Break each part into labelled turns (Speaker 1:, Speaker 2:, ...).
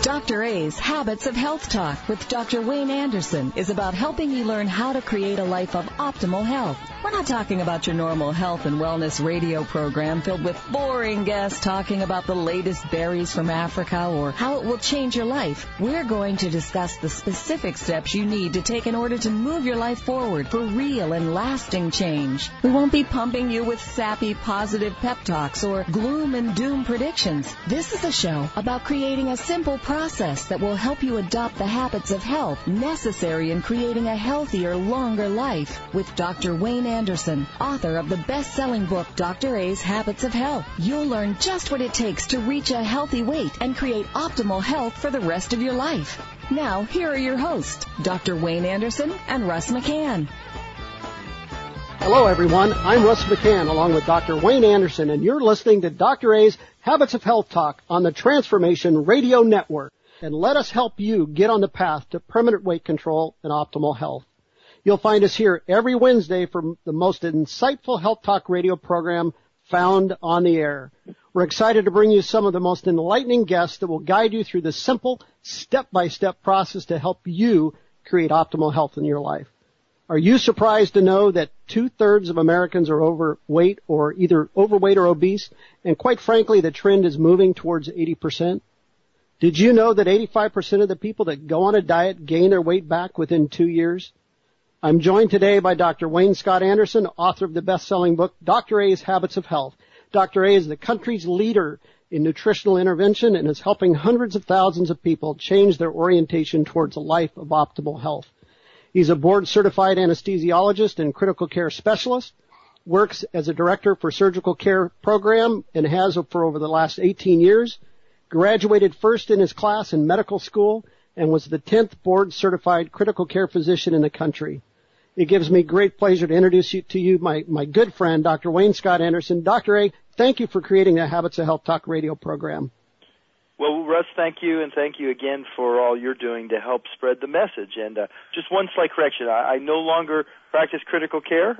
Speaker 1: Dr. A's Habits of Health Talk with Dr. Wayne Anderson is about helping you learn how to create a life of optimal health. We're not talking about your normal health and wellness radio program filled with boring guests talking about the latest berries from Africa or how it will change your life. We're going to discuss the specific steps you need to take in order to move your life forward for real and lasting change. We won't be pumping you with sappy positive pep talks or gloom and doom predictions. This is a show about creating a simple process that will help you adopt the habits of health necessary in creating a healthier, longer life. With Dr. Wayne Anderson, author of the best-selling book, Dr. A's Habits of Health, you'll learn just what it takes to reach a healthy weight and create optimal health for the rest of your life. Now, here are your hosts, Dr. Wayne Anderson and Russ McCann.
Speaker 2: Hello, everyone. I'm Russ McCann, along with Dr. Wayne Anderson, and you're listening to Dr. A's Habits of Health Talk on the Transformation Radio Network. And let us help you get on the path to permanent weight control and optimal health. You'll find us here every Wednesday for the most insightful health talk radio program found on the air. We're excited to bring you some of the most enlightening guests that will guide you through the simple, step-by-step process to help you create optimal health in your life. Are you surprised to know that 2/3 of Americans are overweight or either overweight or obese? And quite frankly, the trend is moving towards 80%. Did you know that 85% of the people that go on a diet gain their weight back within 2 years? I'm joined today by Dr. Wayne Scott Anderson, author of the best-selling book, Dr. A's Habits of Health. Dr. A is the country's leader in nutritional intervention and is helping hundreds of thousands of people change their orientation towards a life of optimal health. He's a board-certified anesthesiologist and critical care specialist, works as a director for surgical care program, and has for over the last 18 years, graduated first in his class in medical school, and was the 10th board-certified critical care physician in the country. It gives me great pleasure to introduce you to you, my good friend, Dr. Wayne Scott Anderson. Dr. A, thank you for creating the Habits of Health Talk radio program.
Speaker 3: Well, Russ, thank you, and thank you again for all you're doing to help spread the message. And just one slight correction. I no longer practice critical care.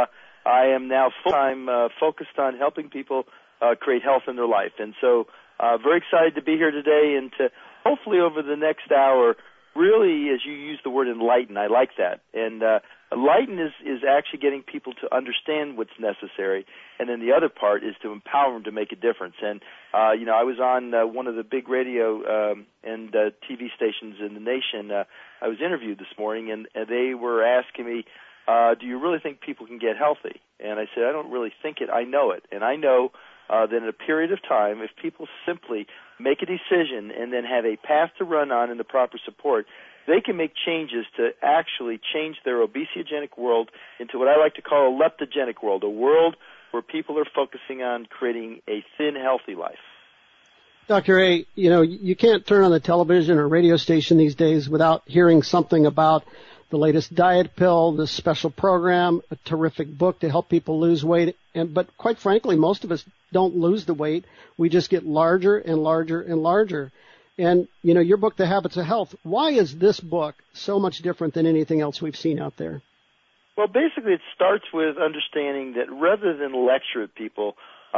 Speaker 3: I am now full-time focused on helping people create health in their life. And so very excited to be here today and to hopefully over the next hour really, as you use the word enlighten, I like that. And enlighten is actually getting people to understand what's necessary, and then the other part is to empower them to make a difference. And, I was on one of the big radio and TV stations in the nation. I was interviewed this morning, and they were asking me, do you really think people can get healthy? And I said, I don't really think it. I know it. And I know that in a period of time, if people simply make a decision and then have a path to run on and the proper support, they can make changes to actually change their obesogenic world into what I like to call a leptogenic world, a world where people are focusing on creating a thin, healthy life.
Speaker 2: Dr. A, you can't turn on the television or radio station these days without hearing something about the latest diet pill, this special program, a terrific book to help people lose weight. But quite frankly, most of us don't lose the weight. We just get larger and larger and larger. And, your book, The Habits of Health, why is this book so much different than anything else we've seen out there?
Speaker 3: Well, basically it starts with understanding that rather than lecture at people,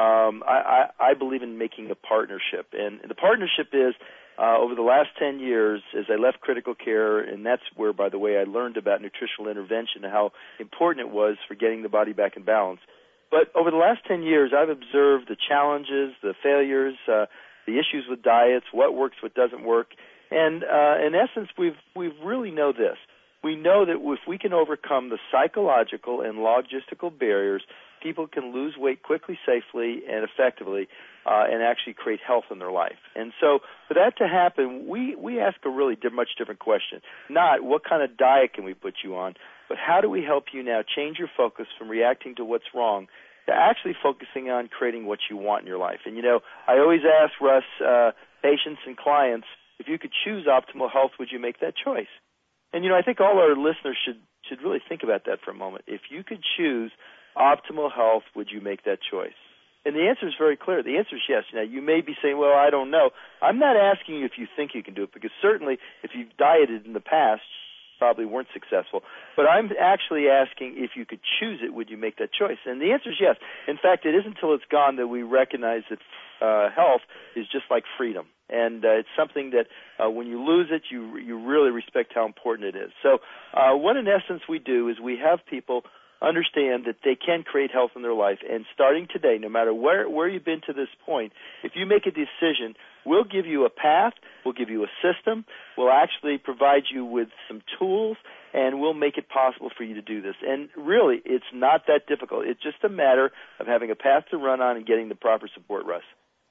Speaker 3: I believe in making a partnership. And the partnership is over the last 10 years, as I left critical care, and that's where, by the way, I learned about nutritional intervention and how important it was for getting the body back in balance. But over the last 10 years, I've observed the challenges, the failures, the issues with diets, what works, what doesn't work. And in essence, we've really know this. We know that if we can overcome the psychological and logistical barriers, people can lose weight quickly, safely, and effectively, and actually create health in their life. And so for that to happen, we ask a really much different question. Not what kind of diet can we put you on, but how do we help you now change your focus from reacting to what's wrong to actually focusing on creating what you want in your life. And, I always ask, Russ, patients and clients, if you could choose optimal health, would you make that choice? And, I think all our listeners should really think about that for a moment. If you could choose optimal health, would you make that choice? And the answer is very clear. The answer is yes. Now, you may be saying, well, I don't know. I'm not asking you if you think you can do it, because certainly if you've dieted in the past, probably weren't successful. But I'm actually asking, if you could choose it, would you make that choice? And the answer is yes. In fact, it isn't until it's gone that we recognize that health is just like freedom. And it's something that when you lose it, you really respect how important it is. So what in essence we do is we have people understand that they can create health in their life. And starting today, no matter where you've been to this point, if you make a decision, we'll give you a path, we'll give you a system, we'll actually provide you with some tools, and we'll make it possible for you to do this. And really, it's not that difficult. It's just a matter of having a path to run on and getting the proper support, Russ.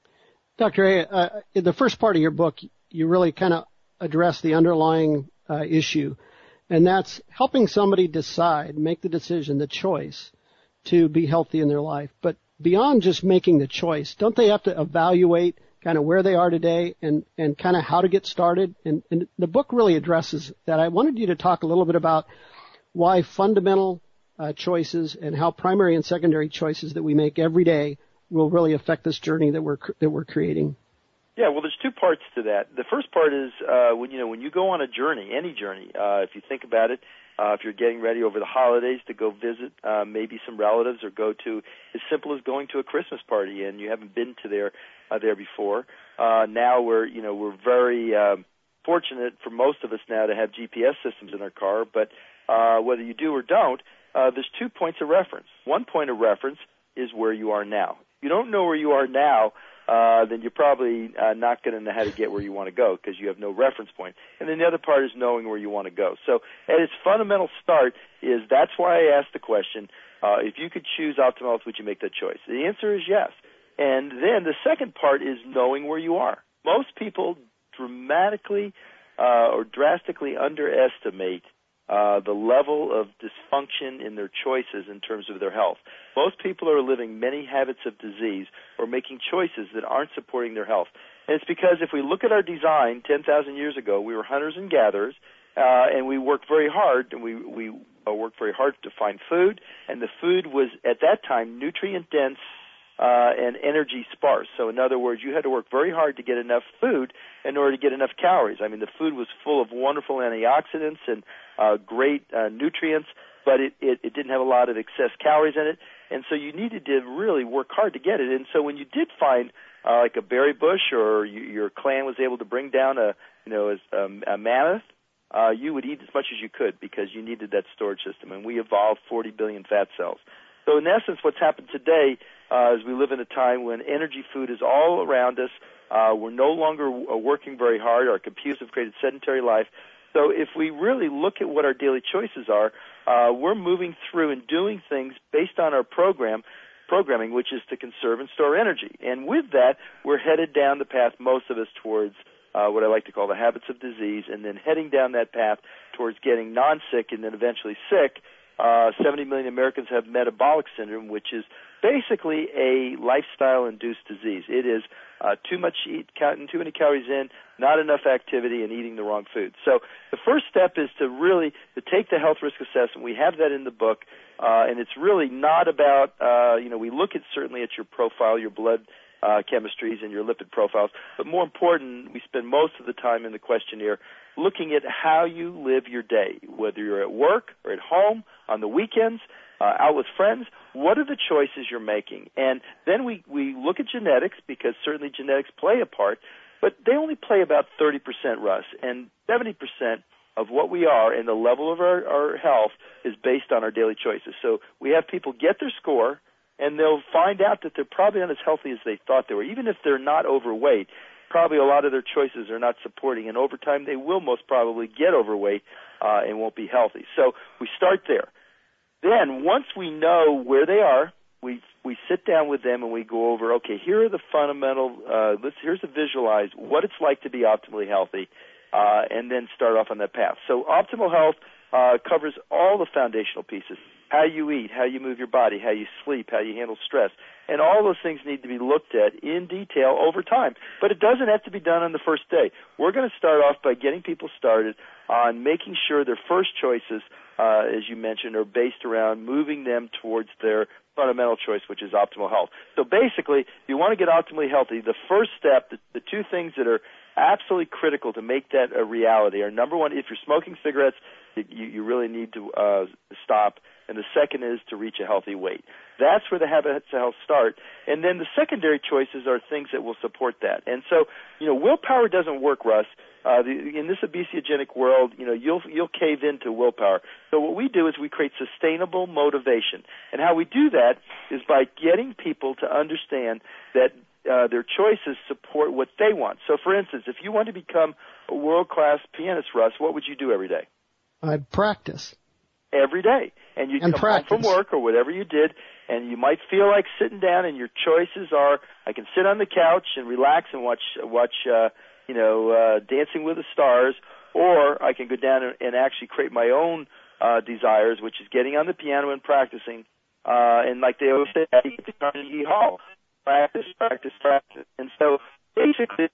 Speaker 2: Dr. A, in the first part of your book, you really kind of address the underlying issue, and that's helping somebody decide, make the decision, the choice to be healthy in their life. But beyond just making the choice, don't they have to evaluate kind of where they are today and kind of how to get started? And the book really addresses that. I wanted you to talk a little bit about why fundamental choices and how primary and secondary choices that we make every day will really affect this journey that we're creating.
Speaker 3: Yeah, well, there's two parts to that. The first part is when you go on a journey, any journey. If you think about it, if you're getting ready over the holidays to go visit maybe some relatives or go to as simple as going to a Christmas party and you haven't been to there before. Now we're very fortunate for most of us now to have GPS systems in our car, but whether you do or don't, there's 2 points of reference. One point of reference is where you are now. If you don't know where you are now, then you're probably not going to know how to get where you want to go because you have no reference point. And then the other part is knowing where you want to go. So at its fundamental start that's why I asked the question, if you could choose optimal health, would you make that choice? The answer is yes. And then the second part is knowing where you are. Most people dramatically or drastically underestimate the level of dysfunction in their choices in terms of their health. Most people are living many habits of disease or making choices that aren't supporting their health. And it's because if we look at our design 10,000 years ago, we were hunters and gatherers, and we worked very hard, and we worked very hard to find food, and the food was, at that time, nutrient-dense and energy sparse. So in other words, you had to work very hard to get enough food in order to get enough calories. I mean, the food was full of wonderful antioxidants and great nutrients, but it didn't have a lot of excess calories in it, and so you needed to really work hard to get it. And so when you did find like a berry bush, or your clan was able to bring down a mammoth, you would eat as much as you could because you needed that storage system. And we evolved 40 billion fat cells. So in essence, what's happened today is we live in a time when energy food is all around us. We're no longer working very hard. Our computers have created sedentary life. So if we really look at what our daily choices are, we're moving through and doing things based on our programming, which is to conserve and store energy. And with that, we're headed down the path, most of us, towards what I like to call the habits of disease, and then heading down that path towards getting non-sick and then eventually sick. 70 million Americans have metabolic syndrome, which is basically a lifestyle-induced disease. It is too many calories in, not enough activity, and eating the wrong food. So the first step is to take the health risk assessment. We have that in the book, and it's really not about, we look at certainly at your profile, your blood chemistries and your lipid profiles, but more important, we spend most of the time in the questionnaire looking at how you live your day, whether you're at work or at home, on the weekends, out with friends. What are the choices you're making? And then we look at genetics, because certainly genetics play a part, but they only play about 30%, Russ, and 70% of what we are and the level of our health is based on our daily choices. So we have people get their score, and they'll find out that they're probably not as healthy as they thought they were. Even if they're not overweight, probably a lot of their choices are not supporting, and over time they will most probably get overweight and won't be healthy. So we start there. Then once we know where they are, we sit down with them and we go over, okay, here are the fundamental, here's to visualize what it's like to be optimally healthy, and then start off on that path. So optimal health covers all the foundational pieces: how you eat, how you move your body, how you sleep, how you handle stress. And all those things need to be looked at in detail over time. But it doesn't have to be done on the first day. We're going to start off by getting people started on making sure their first choices, as you mentioned, are based around moving them towards their fundamental choice, which is optimal health. So basically, if you want to get optimally healthy, the first step, the two things that are absolutely critical to make that a reality are, number one, if you're smoking cigarettes, you really need to stop, and the second is to reach a healthy weight. That's where the habits of health start. And then the secondary choices are things that will support that. And so, willpower doesn't work, Russ. In this obesogenic world, you'll cave into willpower. So what we do is we create sustainable motivation. And how we do that is by getting people to understand that their choices support what they want. So, for instance, if you want to become a world-class pianist, Russ, what would you do every day?
Speaker 2: I'd practice.
Speaker 3: Every day. And you'd come home from work or whatever you did, and you might feel like sitting down, and your choices are, I can sit on the couch and relax and watch Dancing with the Stars, or I can go down and actually create my own desires, which is getting on the piano and practicing. And like they always say, at Carnegie Hall, practice. And so basically,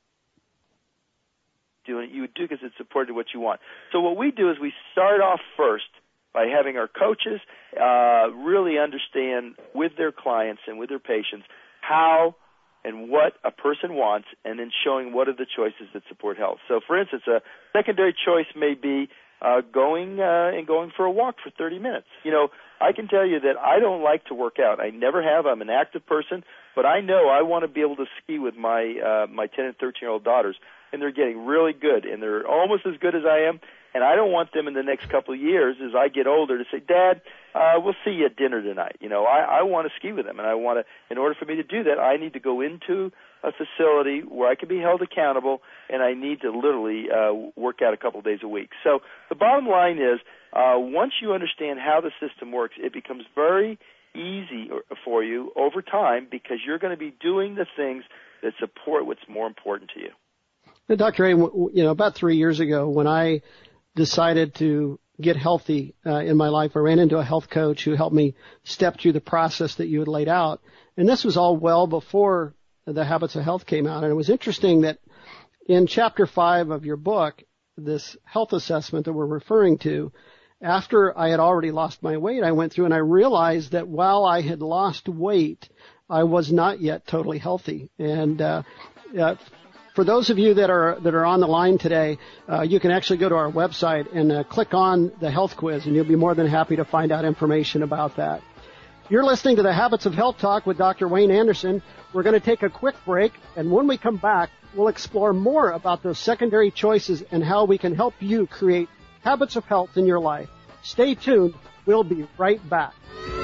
Speaker 3: doing it, you would do because it supported what you want. So what we do is we start off first by having our coaches really understand with their clients and with their patients how and what a person wants, and then showing what are the choices that support health. So, for instance, a secondary choice may be going for a walk for 30 minutes. I can tell you that I don't like to work out. I never have. I'm an active person, but I know I want to be able to ski with my 10 and 13-year-old daughters, and they're getting really good, and they're almost as good as I am. And I don't want them in the next couple of years as I get older to say, Dad, we'll see you at dinner tonight. I want to ski with them, and I want to. In order for me to do that, I need to go into a facility where I can be held accountable, and I need to literally work out a couple of days a week. So the bottom line is, once you understand how the system works, it becomes very easy for you over time because you're going to be doing the things that support what's more important to you.
Speaker 2: Now, Dr. A, about 3 years ago when I decided to get healthy in my life, I ran into a health coach who helped me step through the process that you had laid out. And this was all well before the Habits of Health came out. And it was interesting that in Chapter 5 of your book, this health assessment that we're referring to, after I had already lost my weight, I went through and I realized that while I had lost weight, I was not yet totally healthy. And for those of you that are on the line today, you can actually go to our website and click on the health quiz, and you'll be more than happy to find out information about that. You're listening to the Habits of Health Talk with Dr. Wayne Anderson. We're going to take a quick break, and when we come back, we'll explore more about those secondary choices and how we can help you create habits of health in your life. Stay tuned. We'll be right back.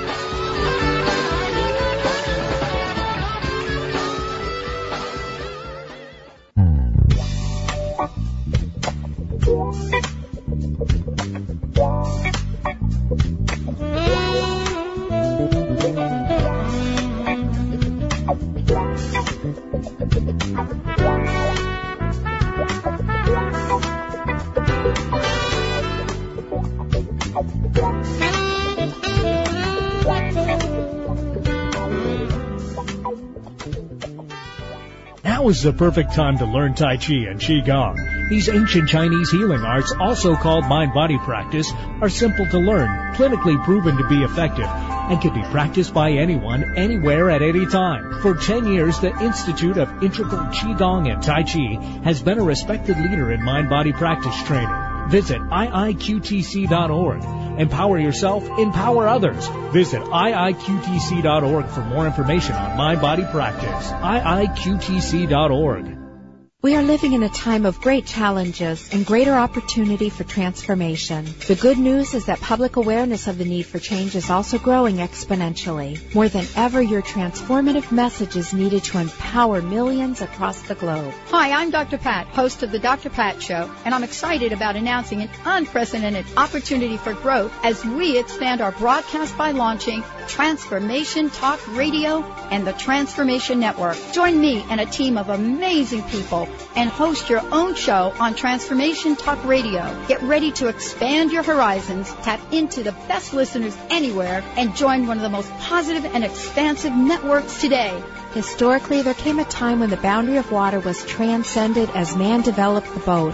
Speaker 4: Now is the perfect time to learn Tai Chi and Qigong. These ancient Chinese healing arts, also called mind-body practice, are simple to learn, clinically proven to be effective, and can be practiced by anyone, anywhere, at any time. For 10 years, the Institute of Integral Qigong and Tai Chi has been a respected leader in mind-body practice training. Visit iiqtc.org. Empower yourself, empower others. Visit iiqtc.org for more information on mind-body practice. iiqtc.org.
Speaker 5: We are living in a time of great challenges and greater opportunity for transformation. The good news is that public awareness of the need for change is also growing exponentially. More than ever, your transformative message is needed to empower millions across the globe.
Speaker 6: Hi, I'm Dr. Pat, host of the Dr. Pat Show, and I'm excited about announcing an unprecedented opportunity for growth as we expand our broadcast by launching Transformation Talk Radio and the Transformation Network. Join me and a team of amazing people and host your own show on Transformation Talk Radio. Get ready to expand your horizons, tap into the best listeners anywhere, and join one of the most positive and expansive networks today.
Speaker 5: Historically, there came a time when the boundary of water was transcended as man developed the boat.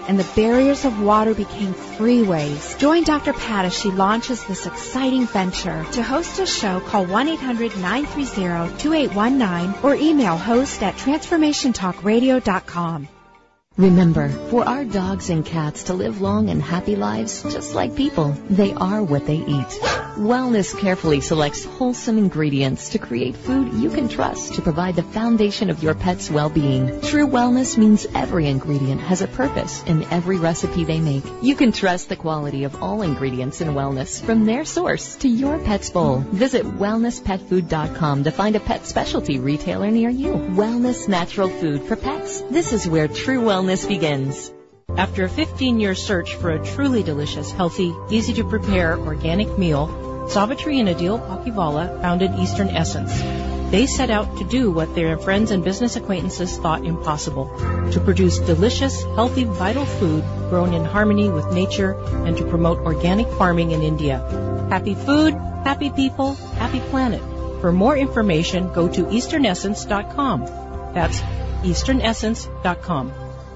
Speaker 5: and the barriers of water became freeways. Join Dr. Pat as she launches this exciting venture. To host a show, call 1-800-930-2819 or email host@transformationtalkradio.com.
Speaker 1: Remember, for our dogs and cats to live long and happy lives, just like people, they are what they eat. Wellness carefully selects wholesome ingredients to create food you can trust to provide the foundation of your pet's well-being. True wellness means every ingredient has a purpose in every recipe they make. You can trust the quality of all ingredients in wellness from their source to your pet's bowl. Visit wellnesspetfood.com to find a pet specialty retailer near you. Wellness natural food for pets. This is where true wellness begins.
Speaker 7: After a 15-year search for a truly delicious, healthy, easy-to-prepare organic meal, Savitri and Adil Pakivala founded Eastern Essence. They set out to do what their friends and business acquaintances thought impossible, to produce delicious, healthy, vital food grown in harmony with nature and to promote organic farming in India. Happy food, happy people, happy planet. For more information, go to easternessence.com. That's easternessence.com.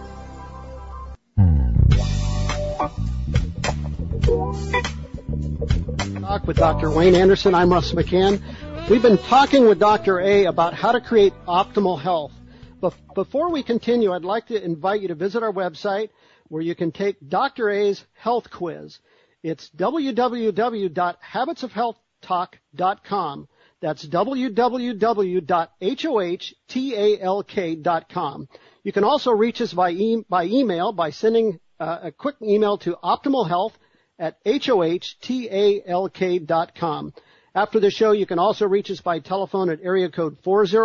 Speaker 2: Talk with Dr. Wayne Anderson. I'm Russ McCann. We've been talking with Dr. A about how to create optimal health. Before we continue, I'd like to invite you to visit our website where you can take Dr. A's health quiz. It's www.habitsofhealthtalk.com. That's www.hohtalk.com. You can also reach us by email by sending a quick email to optimalhealth@hohtalk.com. After the show, you can also reach us by telephone at area code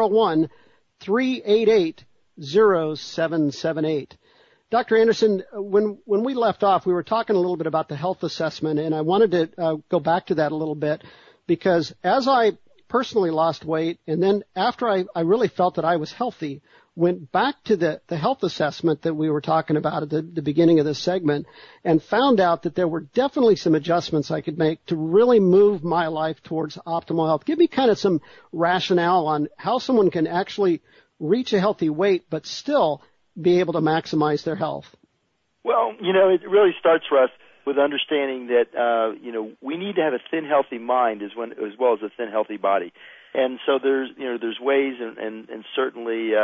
Speaker 2: 401-388-0778. Dr. Anderson, when we left off, we were talking a little bit about the health assessment, and I wanted to go back to that a little bit because as I personally lost weight, and then after I really felt that I was healthy, went back to the health assessment that we were talking about at the beginning of this segment and found out that there were definitely some adjustments I could make to really move my life towards optimal health. Give me kind of some rationale on how someone can actually reach a healthy weight but still be able to maximize their health.
Speaker 3: Well, it really starts, Russ, with understanding that, we need to have a thin, healthy mind as well as a thin, healthy body. And so there's ways and certainly,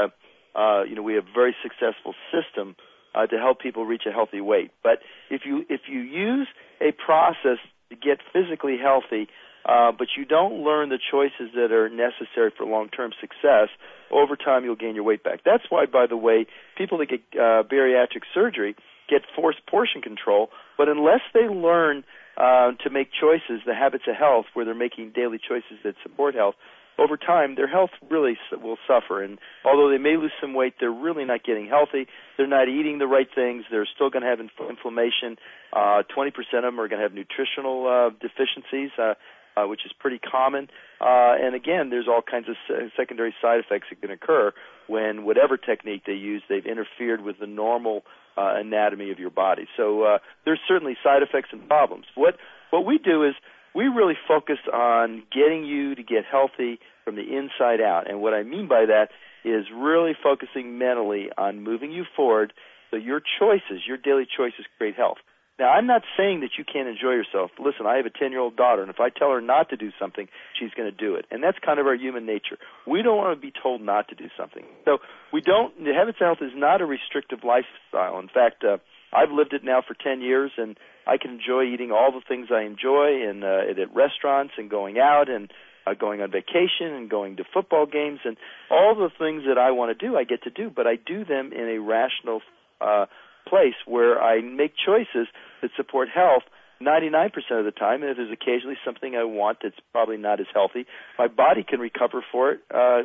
Speaker 3: we have a very successful system to help people reach a healthy weight. But if you use a process to get physically healthy, but you don't learn the choices that are necessary for long-term success, over time you'll gain your weight back. That's why, by the way, people that get bariatric surgery get forced portion control, but unless they learn to make choices, the habits of health, where they're making daily choices that support health, over time, their health really will suffer. And although they may lose some weight, they're really not getting healthy. They're not eating the right things. They're still going to have inflammation. 20% of them are going to have nutritional deficiencies, which is pretty common. And again, there's all kinds of secondary side effects that can occur when whatever technique they use, they've interfered with the normal anatomy of your body. So there's certainly side effects and problems. What we do is we really focus on getting you to get healthy from the inside out. And what I mean by that is really focusing mentally on moving you forward so your choices, your daily choices, create health. Now, I'm not saying that you can't enjoy yourself. Listen, I have a 10-year-old daughter, and if I tell her not to do something, she's going to do it. And that's kind of our human nature. We don't want to be told not to do something. So the Habits of Health is not a restrictive lifestyle. In fact, I've lived it now for 10 years, and I can enjoy eating all the things I enjoy and at restaurants and going out and going on vacation and going to football games, and all the things that I want to do, I get to do, but I do them in a rational place where I make choices that support health 99% of the time, and if there's occasionally something I want that's probably not as healthy, my body can recover from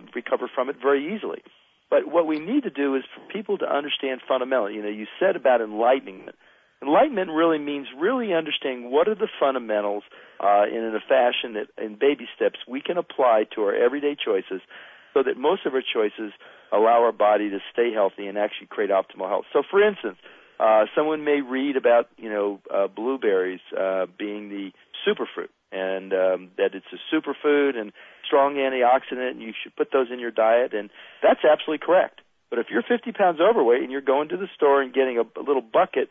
Speaker 3: it very easily. But what we need to do is for people to understand fundamentally. You said about enlightenment. Enlightenment really means really understanding what are the fundamentals in a fashion that in baby steps we can apply to our everyday choices so that most of our choices allow our body to stay healthy and actually create optimal health. So, for instance, someone may read about, blueberries being the superfruit and that it's a superfood and strong antioxidant and you should put those in your diet, and that's absolutely correct. But if you're 50 pounds overweight and you're going to the store and getting a little bucket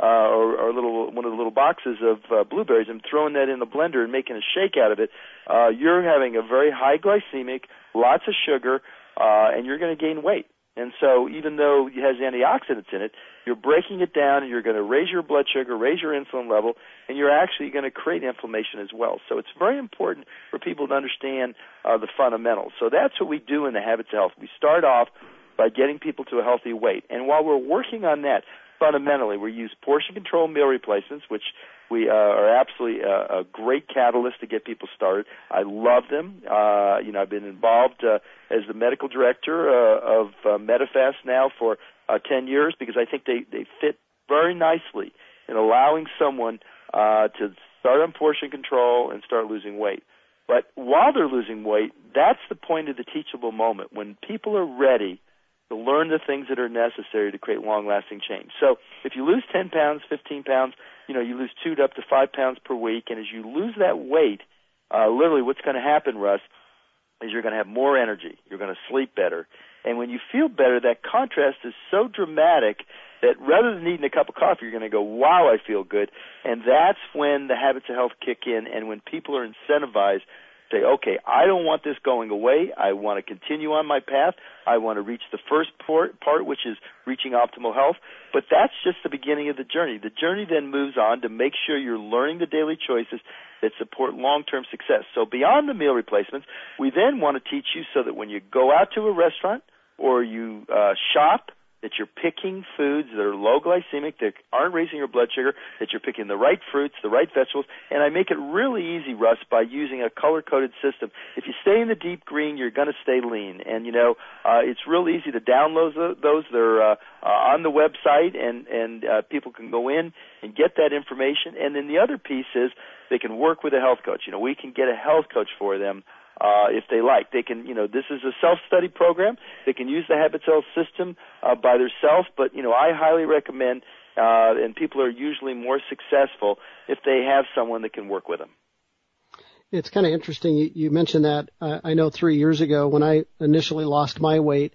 Speaker 3: or one of the little boxes of blueberries and throwing that in the blender and making a shake out of it, you're having a very high glycemic, lots of sugar, and you're going to gain weight. And so even though it has antioxidants in it, you're breaking it down and you're going to raise your blood sugar, raise your insulin level, and you're actually going to create inflammation as well. So it's very important for people to understand the fundamentals. So that's what we do in the Habits of Health. We start off by getting people to a healthy weight. And while we're working on that, fundamentally, we use portion-control meal replacements, which we are absolutely a great catalyst to get people started. I love them. I've been involved as the medical director of Medifast now for 10 years because I think they fit very nicely in allowing someone to start on portion control and start losing weight. But while they're losing weight, that's the point of the teachable moment, when people are ready to learn the things that are necessary to create long-lasting change. So if you lose 10 pounds, 15 pounds, you lose 2 to up to 5 pounds per week, and as you lose that weight, literally what's going to happen, Russ, is you're going to have more energy. You're going to sleep better. And when you feel better, that contrast is so dramatic that rather than eating a cup of coffee, you're going to go, wow, I feel good. And that's when the Habits of Health kick in, and when people are incentivized, say, okay, I don't want this going away. I want to continue on my path. I want to reach the first part, which is reaching optimal health. But that's just the beginning of the journey. The journey then moves on to make sure you're learning the daily choices that support long-term success. So beyond the meal replacements, we then want to teach you so that when you go out to a restaurant or you shop, that you're picking foods that are low glycemic, that aren't raising your blood sugar, that you're picking the right fruits, the right vegetables. And I make it really easy, Russ, by using a color-coded system. If you stay in the deep green, you're going to stay lean. And, it's real easy to download those. They're on the website, and people can go in and get that information. And then the other piece is they can work with a health coach. We can get a health coach for them. If they like. They can, this is a self-study program. They can use the Habits Health system by themselves, but, I highly recommend, and people are usually more successful if they have someone that can work with them.
Speaker 2: It's kind of interesting. You mentioned that. I know 3 years ago when I initially lost my weight,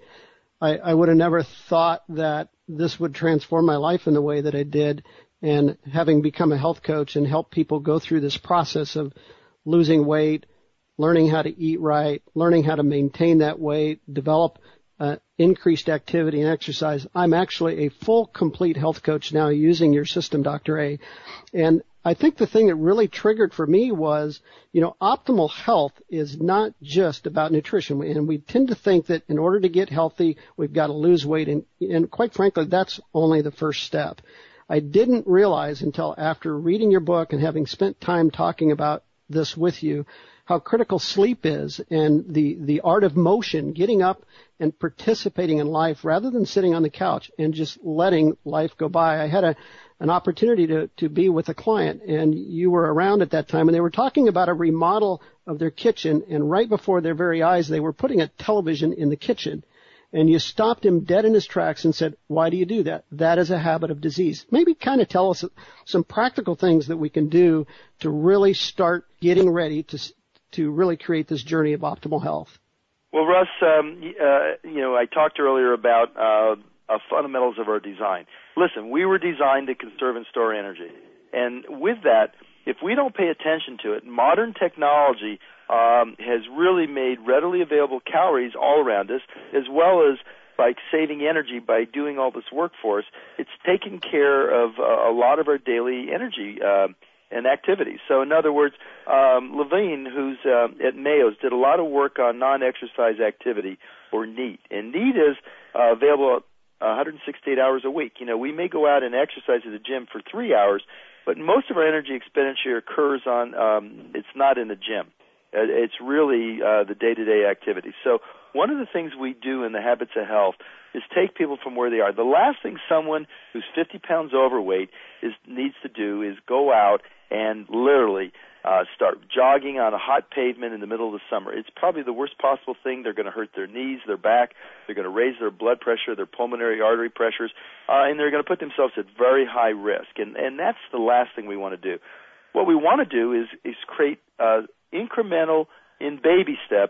Speaker 2: I would have never thought that this would transform my life in the way that it did. And having become a health coach and help people go through this process of losing weight, learning how to eat right, learning how to maintain that weight, develop increased activity and exercise. I'm actually a full, complete health coach now using your system, Dr. A. And I think the thing that really triggered for me was, optimal health is not just about nutrition. And we tend to think that in order to get healthy, we've got to lose weight. And quite frankly, that's only the first step. I didn't realize until after reading your book and having spent time talking about this with you, how critical sleep is, and the art of motion, getting up and participating in life rather than sitting on the couch and just letting life go by. I had an opportunity to be with a client, and you were around at that time, and they were talking about a remodel of their kitchen, and right before their very eyes, they were putting a television in the kitchen. And you stopped him dead in his tracks and said, why do you do that? That is a habit of disease. Maybe kind of tell us some practical things that we can do to really start getting ready to really create this journey of optimal health.
Speaker 3: Well, Russ, I talked earlier about fundamentals of our design. Listen, we were designed to conserve and store energy. And with that, if we don't pay attention to it, modern technology has really made readily available calories all around us, as well as by saving energy by doing all this work for us. It's taking care of a lot of our daily energy and activities. So in other words, Levine, who's at Mayo's, did a lot of work on non-exercise activity, or NEAT. And NEAT is available 168 hours a week. We may go out and exercise at the gym for 3 hours, but most of our energy expenditure occurs it's not in the gym. It's really the day-to-day activities. So one of the things we do in the Habits of Health is take people from where they are. The last thing someone who's 50 pounds overweight needs to do is go out and literally start jogging on a hot pavement in the middle of the summer. It's probably the worst possible thing. They're going to hurt their knees, their back. They're going to raise their blood pressure, their pulmonary artery pressures, and they're going to put themselves at very high risk. And that's the last thing we want to do. What we want to do is create incremental, in baby steps,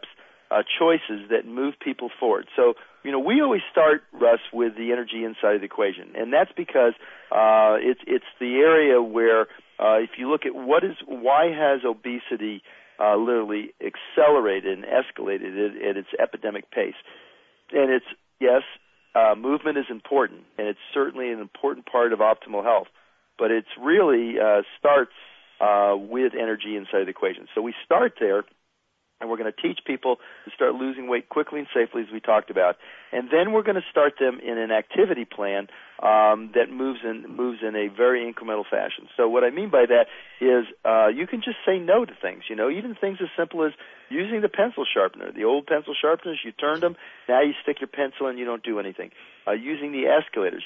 Speaker 3: choices that move people forward. So, we always start, Russ, with the energy inside of the equation, and that's because it's the area where if you look at why has obesity literally accelerated and escalated at its epidemic pace, and it's yes. Movement is important, and it's certainly an important part of optimal health, but it's really starts with energy inside the equation. So we start there, and we're going to teach people to start losing weight quickly and safely, as we talked about, and then we're going to start them in an activity plan that moves in a very incremental fashion. So what I mean by that is you can just say no to things, even things as simple as using the pencil sharpener. The old pencil sharpeners, you turned them, now you stick your pencil in, you don't do anything. Using the escalators,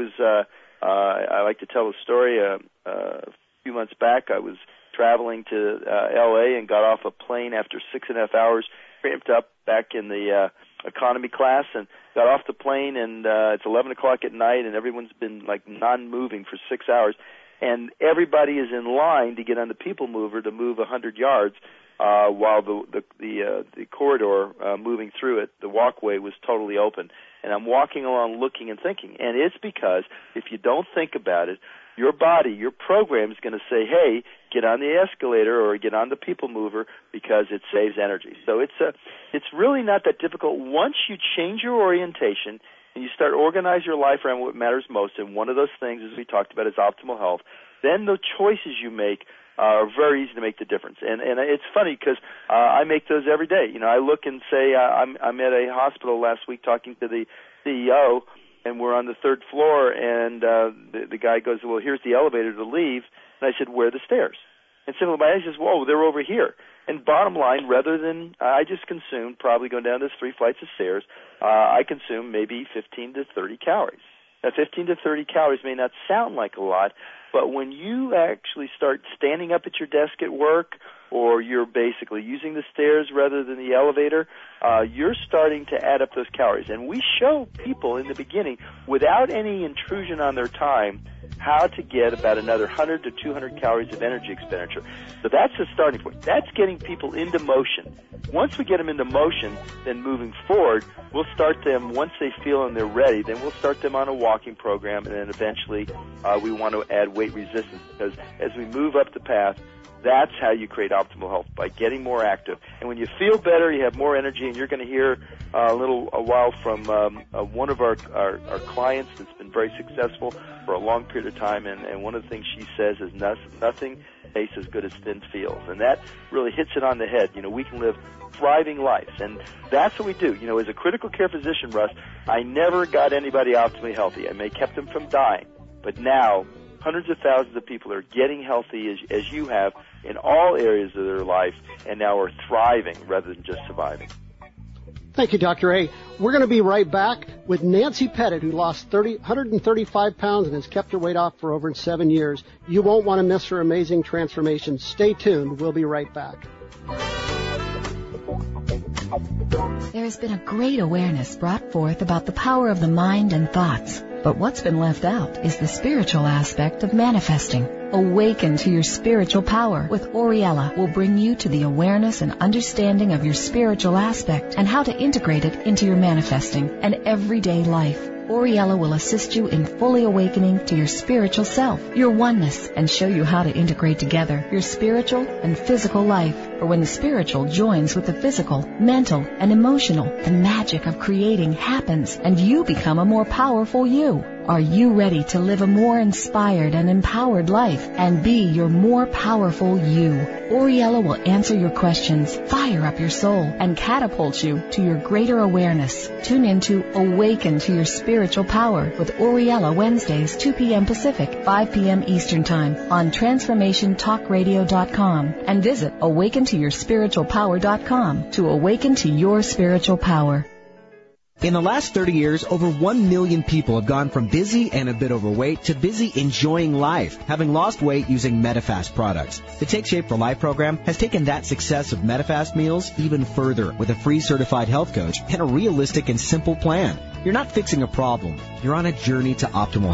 Speaker 3: I like to tell a story. A few months back, I was traveling to L.A. and got off a plane after 6.5 hours, cramped up back in the economy class, and got off the plane, and it's 11 o'clock at night, and everyone's been like non-moving for 6 hours, and everybody is in line to get on the people mover to move 100 yards while the corridor moving through it, the walkway was totally open. And I'm walking along looking and thinking, and it's because if you don't think about it, your body, your program is going to say, hey, get on the escalator or get on the people mover because it saves energy. So it's really not that difficult. Once you change your orientation and you start organize your life around what matters most, and one of those things, as we talked about, is optimal health, then the choices you make are very easy to make the difference. And it's funny because I make those every day. I look and say I'm at a hospital last week talking to the CEO, and we're on the third floor, and the guy goes, well, here's the elevator to leave. And I said, where are the stairs? And so my eyes says, whoa, they're over here. And bottom line, rather than I just consumed, probably going down those 3 flights of stairs, I consumed maybe 15 to 30 calories. Now, 15 to 30 calories may not sound like a lot, but when you actually start standing up at your desk at work, or you're basically using the stairs rather than the elevator, you're starting to add up those calories. And we show people in the beginning, without any intrusion on their time, how to get about another 100 to 200 calories of energy expenditure. So that's the starting point. That's getting people into motion. Once we get them into motion, then moving forward, we'll start them, once they feel and they're ready, then we'll start them on a walking program, and then eventually we want to add weight resistance, because as we move up the path, that's how you create optimal health, by getting more active. And when you feel better, you have more energy, and you're going to hear a while from one of our clients that's been very successful for a long period of time, and one of the things she says is nothing tastes as good as thin feels. And that really hits it on the head. We can live thriving lives, and that's what we do. As a critical care physician, Russ, I never got anybody optimally healthy. I may have kept them from dying, but now hundreds of thousands of people are getting healthy as you have in all areas of their life, and now are thriving rather than just surviving.
Speaker 2: Thank you, Dr. A. We're going to be right back with Nancy Pettit, who lost 135 pounds and has kept her weight off for over 7 years. You won't want to miss her amazing transformation. Stay tuned. We'll be right back.
Speaker 1: There has been a great awareness brought forth about the power of the mind and thoughts. But what's been left out is the spiritual aspect of manifesting. Awaken to your spiritual power with Oriella will bring you to the awareness and understanding of your spiritual aspect and how to integrate it into your manifesting and everyday life. Oriella will assist you in fully awakening to your spiritual self, your oneness, and show you how to integrate together your spiritual and physical life. For when the spiritual joins with the physical, mental, and emotional, the magic of creating happens and you become a more powerful you. Are you ready to live a more inspired and empowered life and be your more powerful you? Oriella will answer your questions, fire up your soul, and catapult you to your greater awareness. Tune into Awaken to Your Spiritual Power with Oriella Wednesdays, 2 p.m. Pacific, 5 p.m. Eastern Time on TransformationTalkRadio.com, and visit AwakenToYourSpiritualPower.com to awaken to your spiritual power.
Speaker 8: In the last 30 years, over 1 million people have gone from busy and a bit overweight to busy enjoying life, having lost weight using Medifast products. The Take Shape for Life program has taken that success of Medifast meals even further with a free certified health coach and a realistic and simple plan. You're not fixing a problem. You're on a journey to optimal health.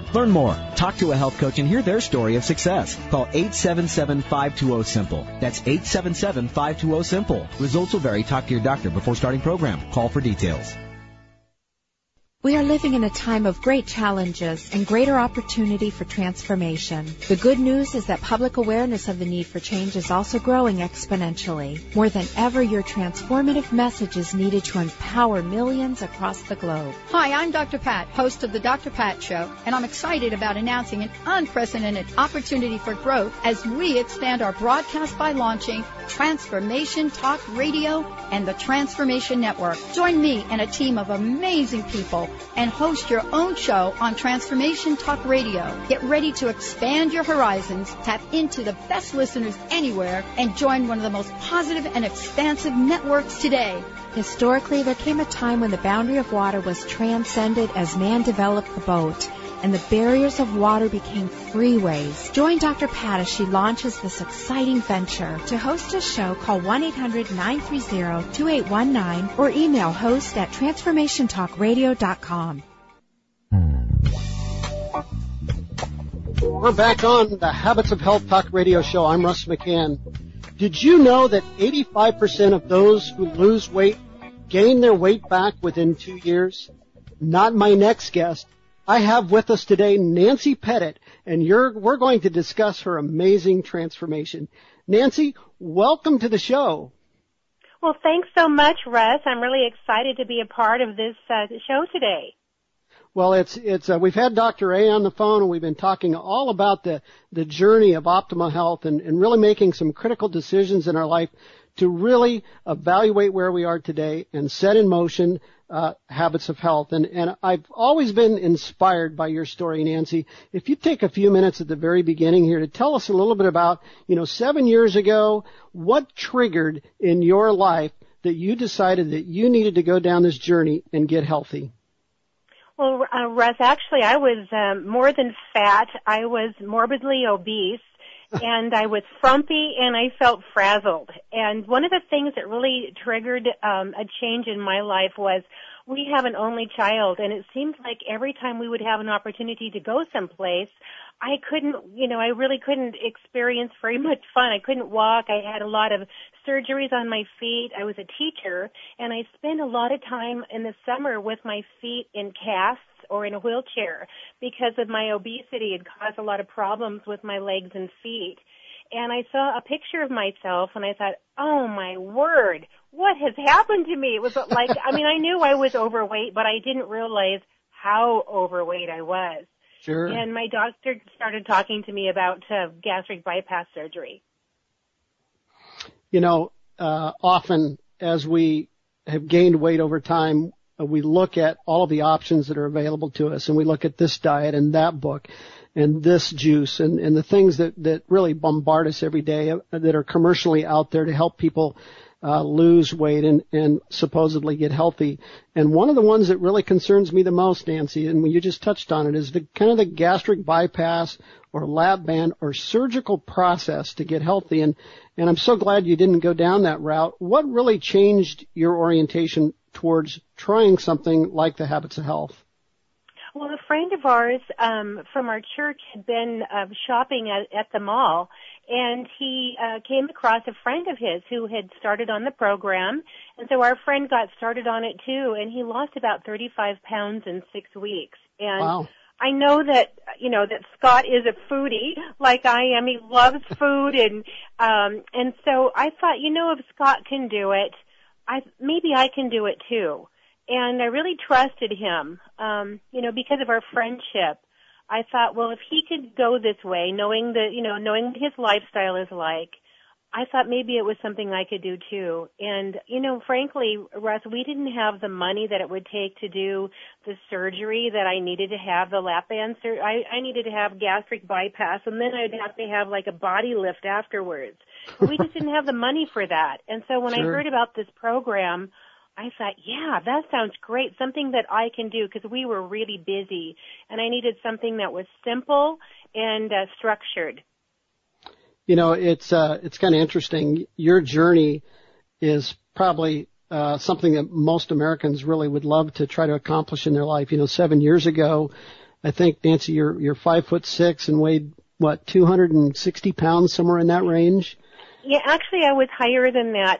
Speaker 8: Learn more, talk to a health coach, and hear their story of success. Call 877-520-SIMPLE. That's 877-520-SIMPLE. Results will vary. Talk to your doctor before starting program. Call for details.
Speaker 5: We are living in a time of great challenges and greater opportunity for transformation. The good news is that public awareness of the need for change is also growing exponentially. More than ever, your transformative message is needed to empower millions across the globe.
Speaker 6: Hi, I'm Dr. Pat, host of the Dr. Pat Show, and I'm excited about announcing an unprecedented opportunity for growth as we expand our broadcast by launching Transformation Talk Radio and the Transformation Network. Join me and a team of amazing people and host your own show on Transformation Talk Radio. Get ready to expand your horizons, tap into the best listeners anywhere, and join one of the most positive and expansive networks today.
Speaker 5: Historically, there came a time when the boundary of water was transcended as man developed the boat, and the barriers of water became freeways. Join Dr. Pat as she launches this exciting venture. To host a show, call 1-800-930-2819 or email host@transformationtalkradio.com.
Speaker 2: We're back on the Habits of Health Talk Radio Show. I'm Russ McCann. Did you know that 85% of those who lose weight gain their weight back within 2 years? Not my next guest. I have with us today Nancy Pettit, and we're going to discuss her amazing transformation. Nancy, welcome to the show.
Speaker 9: Well, thanks so much, Russ. I'm really excited to be a part of this show today.
Speaker 2: Well, we've had Dr. A on the phone, and we've been talking all about the journey of optimal health and really making some critical decisions in our life to really evaluate where we are today and set in motion habits of health. And I've always been inspired by your story, Nancy. If you take a few minutes at the very beginning here to tell us a little bit about, 7 years ago, what triggered in your life that you decided that you needed to go down this journey and get healthy?
Speaker 9: Well, Russ, actually, I was more than fat. I was morbidly obese. And I was frumpy and I felt frazzled. And one of the things that really triggered a change in my life was we have an only child, and it seemed like every time we would have an opportunity to go someplace, I really couldn't experience very much fun. I couldn't walk. I had a lot of surgeries on my feet. I was a teacher, and I spent a lot of time in the summer with my feet in casts or in a wheelchair because of my obesity. It caused a lot of problems with my legs and feet. And I saw a picture of myself, and I thought, oh, my word, what has happened to me? It was like, I knew I was overweight, but I didn't realize how overweight I was.
Speaker 2: Sure.
Speaker 9: And my doctor started talking to me about gastric bypass surgery.
Speaker 2: Often as we have gained weight over time, we look at all of the options that are available to us, and we look at this diet and that book and this juice and the things that really bombard us every day that are commercially out there to help people lose weight and supposedly get healthy. And one of the ones that really concerns me the most, Nancy, and when you just touched on it, is the gastric bypass or lap band or surgical process to get healthy. And I'm so glad you didn't go down that route. What really changed your orientation towards trying something like the Habits of Health?
Speaker 9: Well, a friend of ours from our church had been shopping at the mall, and he came across a friend of his who had started on the program, and so our friend got started on it too, and he lost about 35 pounds in 6 weeks. And wow. I know that, that Scott is a foodie like I am. He loves food, and so I thought, if Scott can do it, maybe I can do it too. And I really trusted him, because of our friendship. I thought, well, if he could go this way, knowing what his lifestyle is like, I thought maybe it was something I could do too. And, frankly, Russ, we didn't have the money that it would take to do the surgery that I needed to have, the lap band surgery. I needed to have gastric bypass, and then I'd have to have like a body lift afterwards. We just didn't have the money for that. And so when I heard about this program, I thought, yeah, that sounds great, something that I can do, because we were really busy, and I needed something that was simple and structured.
Speaker 2: It's kind of interesting. Your journey is probably something that most Americans really would love to try to accomplish in their life. 7 years ago, I think, Nancy, you're 5'6" and weighed, what, 260 pounds, somewhere in that range?
Speaker 9: Yeah, actually I was higher than that.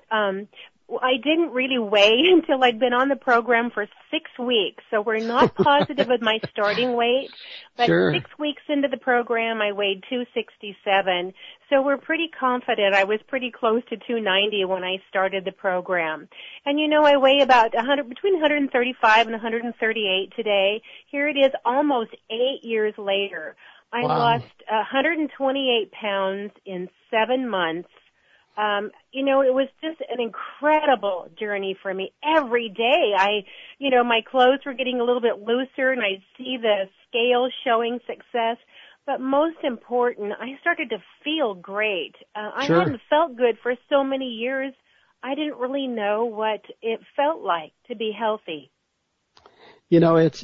Speaker 9: I didn't really weigh until I'd been on the program for 6 weeks, so we're not positive of my starting weight, but
Speaker 2: sure.
Speaker 9: 6 weeks into the program I weighed 267, so we're pretty confident. I was pretty close to 290 when I started the program. And you know, I weigh about between 135 and 138 today. Here it is almost 8 years later. I lost 128 pounds in 7 months. You know, it was just an incredible journey for me. Every day my clothes were getting a little bit looser and I'd see the scale showing success. But most important, I started to feel great. I hadn't felt good for so many years. I didn't really know what it felt like to be healthy.
Speaker 2: You know, it's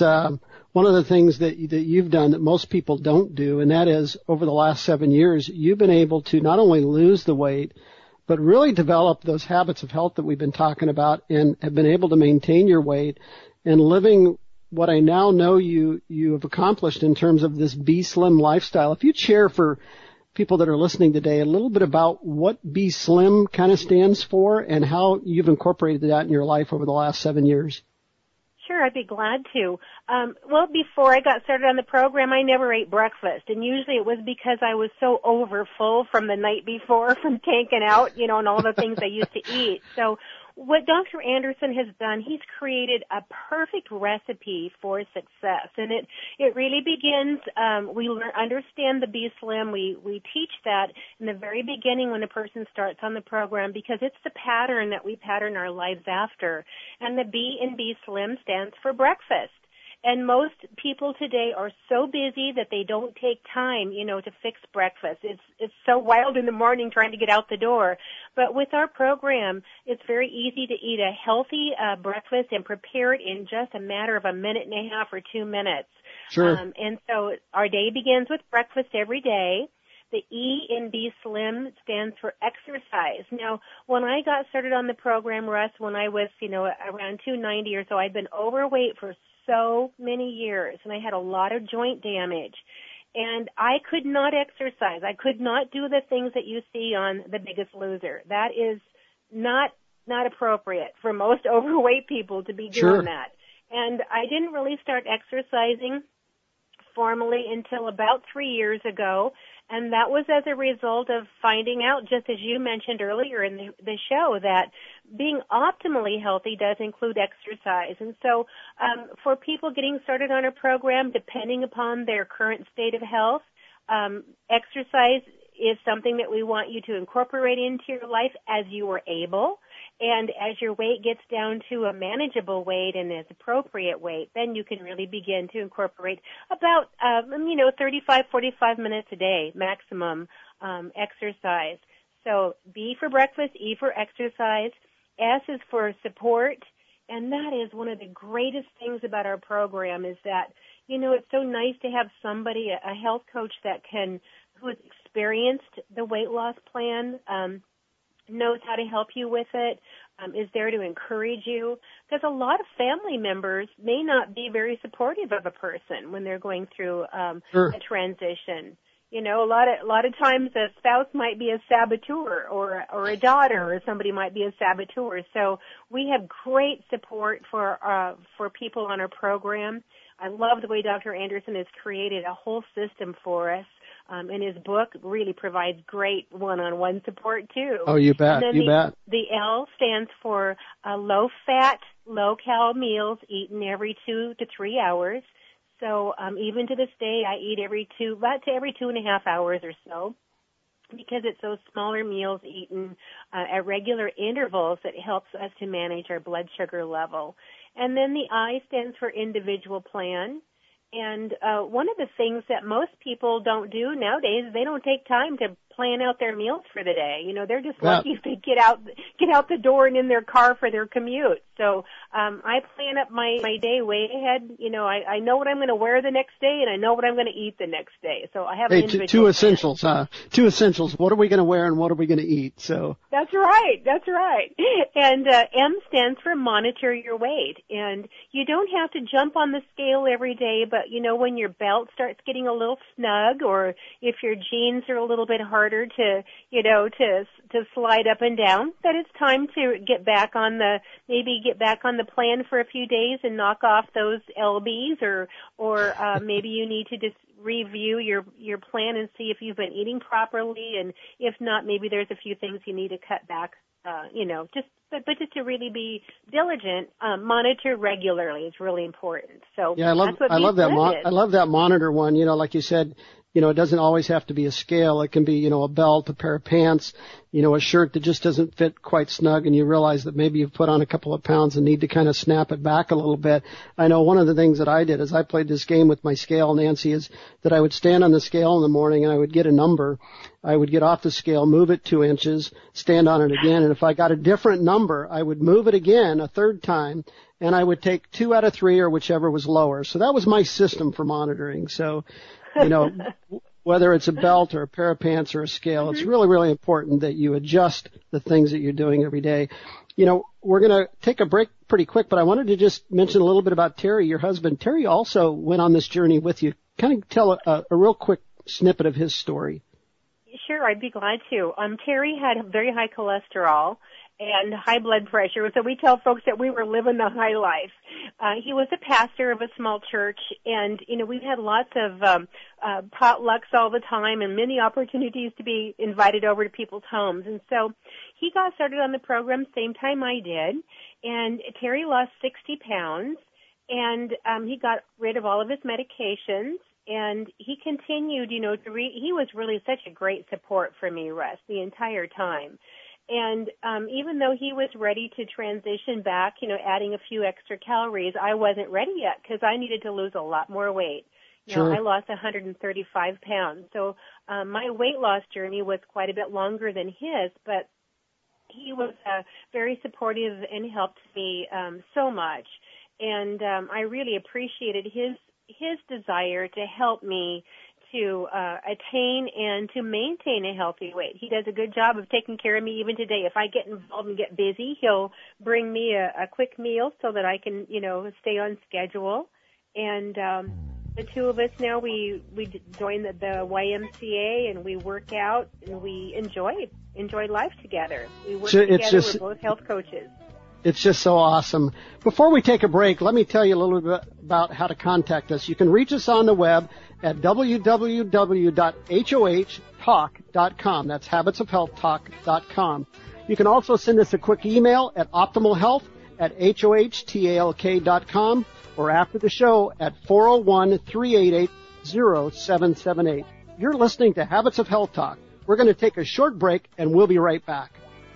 Speaker 2: one of the things that you've done that most people don't do, and that is over the last 7 years, you've been able to not only lose the weight, but really develop those habits of health that we've been talking about and have been able to maintain your weight and living what I now know you have accomplished in terms of this Be Slim lifestyle. If you'd share for people that are listening today a little bit about what Be Slim kind of stands for and how you've incorporated that in your life over the last 7 years.
Speaker 9: Sure, I'd be glad to. Well, before I got started on the program, I never ate breakfast, and usually it was because I was so overfull from the night before from tanking out, you know, and all the things I used to eat. So what Dr. Anderson has done, he's created a perfect recipe for success, and it really begins, we understand the Be Slim, we teach that in the very beginning when a person starts on the program because it's the pattern that we pattern our lives after, and the B in Be Slim stands for breakfast. And most people today are so busy that they don't take time, you know, to fix breakfast. It's so wild in the morning trying to get out the door. But with our program, it's very easy to eat a healthy breakfast and prepare it in just a matter of a minute and a half or 2 minutes.
Speaker 2: Sure.
Speaker 9: And so our day begins with breakfast every day. The E in Be Slim stands for exercise. Now, when I got started on the program, Russ, when I was, you know, around 290 or so, I'd been overweight for so many years, and I had a lot of joint damage. And I could not exercise. I could not do the things that you see on The Biggest Loser. That is not appropriate for most overweight people to be doing that. And I didn't really start exercising formally until about 3 years ago, and that was as a result of finding out, just as you mentioned earlier in the show, that being optimally healthy does include exercise. And so for people getting started on a program, depending upon their current state of health, exercise is something that we want you to incorporate into your life as you are able. And as your weight gets down to a manageable weight and an appropriate weight, then you can really begin to incorporate about, 35, 45 minutes a day maximum exercise. So B for breakfast, E for exercise, S is for support. And that is one of the greatest things about our program is that, you know, it's so nice to have somebody, a health coach who has experienced the weight loss plan, knows how to help you with it, is there to encourage you. Because a lot of family members may not be very supportive of a person when they're going through a transition. You know, a lot of times a spouse might be a saboteur or a daughter or somebody might be a saboteur. So we have great support for people on our program. I love the way Dr. Anderson has created a whole system for us. And his book really provides great one-on-one support, too.
Speaker 2: Oh, you bet, you bet. The
Speaker 9: L stands for low-fat, low-cal meals eaten every 2 to 3 hours. So even to this day, I eat every 2.5 hours or so because it's those smaller meals eaten at regular intervals that helps us to manage our blood sugar level. And then the I stands for individual plan. And one of the things that most people don't do nowadays, they don't take time to plan out their meals for the day. You know, they're just lucky if they get out the door and in their car for their commute. So I plan up my day way ahead. You know, I know what I'm going to wear the next day, and I know what I'm going to eat the next day. So I have an individual
Speaker 2: two essentials, huh? Two essentials. What are we going to wear and what are we going to eat? So
Speaker 9: That's right. And M stands for monitor your weight. And you don't have to jump on the scale every day, but, you know, when your belt starts getting a little snug, or if your jeans are a little bit harder to slide up and down, that it's time to get back on the plan for a few days and knock off those lbs, or maybe you need to just review your plan and see if you've been eating properly, and if not, maybe there's a few things you need to cut back. But just to really be diligent, monitor regularly is really important. So
Speaker 2: yeah, I love that monitor one. You know, like you said, you know, it doesn't always have to be a scale. It can be, you know, a belt, a pair of pants, you know, a shirt that just doesn't fit quite snug, and you realize that maybe you've put on a couple of pounds and need to kind of snap it back a little bit. I know one of the things that I did as I played this game with my scale, Nancy, is that I would stand on the scale in the morning and I would get a number. I would get off the scale, move it 2 inches, stand on it again, and if I got a different number, I would move it again a third time, and I would take 2 out of 3 or whichever was lower. So that was my system for monitoring. So, you know, whether it's a belt or a pair of pants or a scale, it's really, really important that you adjust the things that you're doing every day. You know, we're going to take a break pretty quick, but I wanted to just mention a little bit about Terry, your husband. Terry also went on this journey with you. Kind of tell a real quick snippet of his story.
Speaker 9: Sure, I'd be glad to. Terry had very high cholesterol and high blood pressure, so we tell folks that we were living the high life. He was a pastor of a small church, and, you know, we had lots of potlucks all the time and many opportunities to be invited over to people's homes. And so he got started on the program same time I did, and Terry lost 60 pounds, and he got rid of all of his medications. And he continued, you know, he was really such a great support for me, Russ, the entire time. And even though he was ready to transition back, you know, adding a few extra calories, I wasn't ready yet because I needed to lose a lot more weight. You know, I lost 135 pounds. So my weight loss journey was quite a bit longer than his, but he was very supportive and helped me so much. And I really appreciated his desire to help me to attain and to maintain a healthy weight. He does a good job of taking care of me even today. If I get involved and get busy, he'll bring me a quick meal so that I can, you know, stay on schedule. And the two of us now, we join the YMCA, and we work out, and we enjoy life together. We work together. We're both health coaches.
Speaker 2: It's just so awesome. Before we take a break, let me tell you a little bit about how to contact us. You can reach us on the web at www.hohtalk.com. That's habitsofhealthtalk.com. You can also send us a quick email at optimalhealth@hohtalk.com, or after the show at 401-388-0778. You're listening to Habits of Health Talk. We're going to take a short break, and we'll be right back.